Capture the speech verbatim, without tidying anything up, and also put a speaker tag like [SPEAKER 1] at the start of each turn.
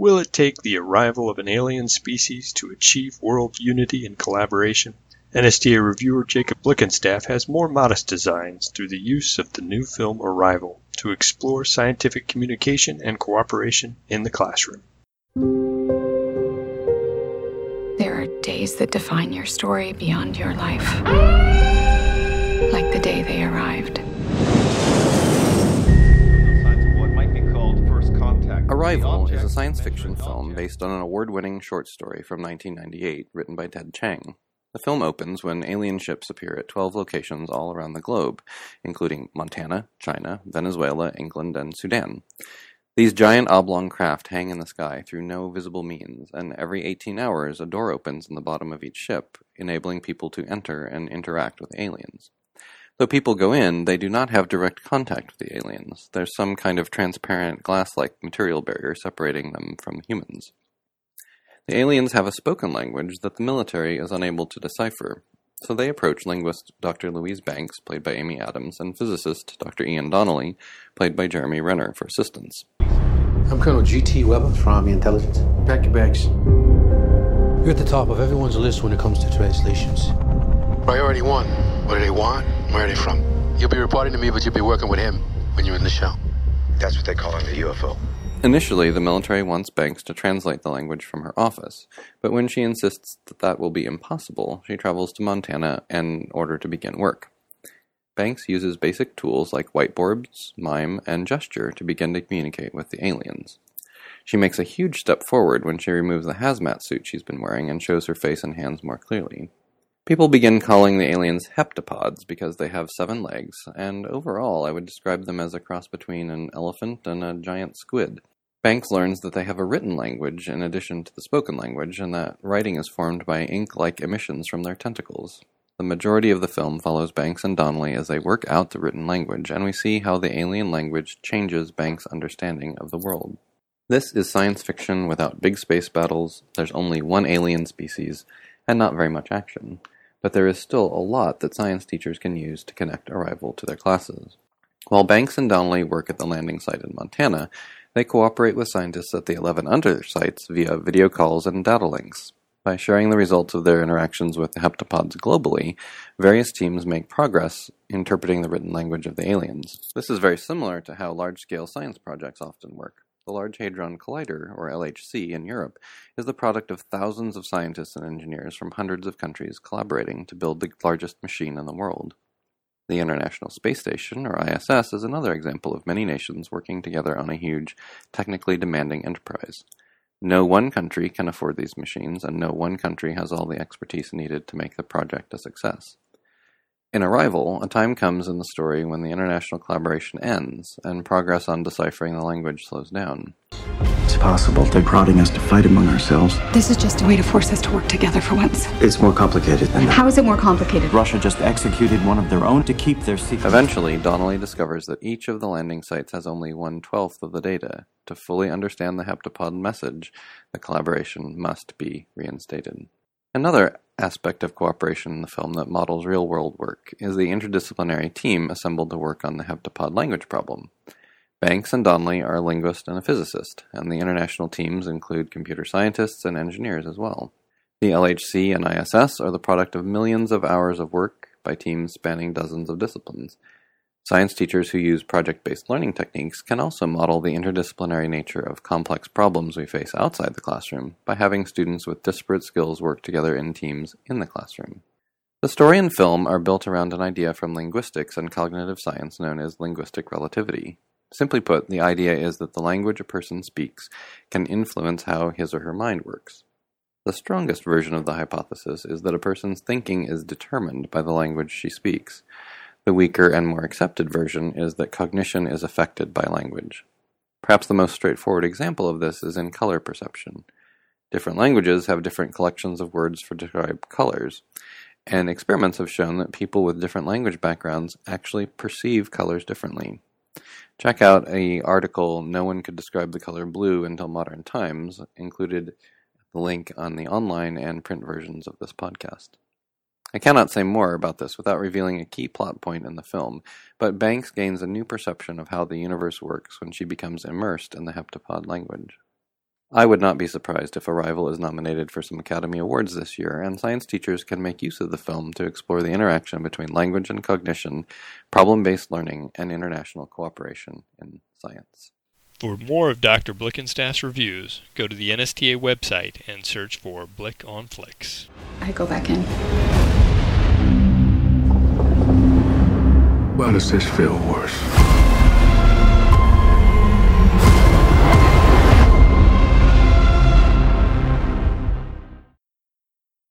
[SPEAKER 1] Will it take the arrival of an alien species to achieve world unity and collaboration? N S T A reviewer Jacob Blickenstaff has more modest designs through the use of the new film Arrival to explore scientific communication and cooperation in the classroom.
[SPEAKER 2] There are days that define your story beyond your life. Like the day they arrived.
[SPEAKER 3] Arrival is a science fiction film based on an award-winning short story from nineteen ninety-eight written by Ted Chiang. The film opens when alien ships appear at twelve locations all around the globe, including Montana, China, Venezuela, England, and Sudan. These giant oblong craft hang in the sky through no visible means, and every eighteen hours a door opens in the bottom of each ship, enabling people to enter and interact with aliens. Though people go in, they do not have direct contact with the aliens. There's some kind of transparent glass-like material barrier separating them from humans. The aliens have a spoken language that the military is unable to decipher, so they approach linguist Doctor Louise Banks, played by Amy Adams, and physicist Doctor Ian Donnelly, played by Jeremy Renner, for assistance.
[SPEAKER 4] I'm Colonel G T Weber from Army Intelligence. Pack your bags. You're at the top of everyone's list when it comes to translations. Priority one. What do they want? Where are they from? You'll be reporting to me, but you'll be working with him when you're in the show.
[SPEAKER 5] That's what they call in the U F O.
[SPEAKER 3] Initially, the military wants Banks to translate the language from her office, but when she insists that that will be impossible, she travels to Montana in order to begin work. Banks uses basic tools like whiteboards, mime, and gesture to begin to communicate with the aliens. She makes a huge step forward when she removes the hazmat suit she's been wearing and shows her face and hands more clearly. People begin calling the aliens heptapods because they have seven legs, and overall I would describe them as a cross between an elephant and a giant squid. Banks learns that they have a written language in addition to the spoken language, and that writing is formed by ink-like emissions from their tentacles. The majority of the film follows Banks and Donnelly as they work out the written language, and we see how the alien language changes Banks' understanding of the world. This is science fiction without big space battles, there's only one alien species, and not very much action. But there is still a lot that science teachers can use to connect Arrival to their classes. While Banks and Donnelly work at the landing site in Montana, they cooperate with scientists at the eleven other sites via video calls and data links. By sharing the results of their interactions with the heptapods globally, various teams make progress interpreting the written language of the aliens. This is very similar to how large-scale science projects often work. The Large Hadron Collider, or L H C, in Europe, is the product of thousands of scientists and engineers from hundreds of countries collaborating to build the largest machine in the world. The International Space Station, or I S S, is another example of many nations working together on a huge, technically demanding enterprise. No one country can afford these machines, and no one country has all the expertise needed to make the project a success. In Arrival, a time comes in the story when the international collaboration ends, and progress on deciphering the language slows down.
[SPEAKER 6] It's possible they're prodding us to fight among ourselves.
[SPEAKER 2] This is just a way to force us to work together for once.
[SPEAKER 6] It's more complicated than that.
[SPEAKER 2] How is it more complicated?
[SPEAKER 6] Russia just executed one of their own to keep their secret.
[SPEAKER 3] Eventually, Donnelly discovers that each of the landing sites has only one-twelfth of the data. To fully understand the heptapod message, the collaboration must be reinstated. Another aspect of cooperation in the film that models real-world work is the interdisciplinary team assembled to work on the heptapod language problem. Banks and Donnelly are a linguist and a physicist, and the international teams include computer scientists and engineers as well. The L H C and I S S are the product of millions of hours of work by teams spanning dozens of disciplines. Science teachers who use project-based learning techniques can also model the interdisciplinary nature of complex problems we face outside the classroom by having students with disparate skills work together in teams in the classroom. The story and film are built around an idea from linguistics and cognitive science known as linguistic relativity. Simply put, the idea is that the language a person speaks can influence how his or her mind works. The strongest version of the hypothesis is that a person's thinking is determined by the language she speaks. The weaker and more accepted version is that cognition is affected by language. Perhaps the most straightforward example of this is in color perception. Different languages have different collections of words for describe colors, and experiments have shown that people with different language backgrounds actually perceive colors differently. Check out an article, "No One Could Describe the Color Blue Until Modern Times," included the link on the online and print versions of this podcast. I cannot say more about this without revealing a key plot point in the film, but Banks gains a new perception of how the universe works when she becomes immersed in the heptapod language. I would not be surprised if Arrival is nominated for some Academy Awards this year, and science teachers can make use of the film to explore the interaction between language and cognition, problem-based learning, and international cooperation in science.
[SPEAKER 7] For more of Doctor Blickenstaff's reviews, go to the N S T A website and search for Blick on Flicks.
[SPEAKER 2] I go back in.
[SPEAKER 6] Why does this feel worse?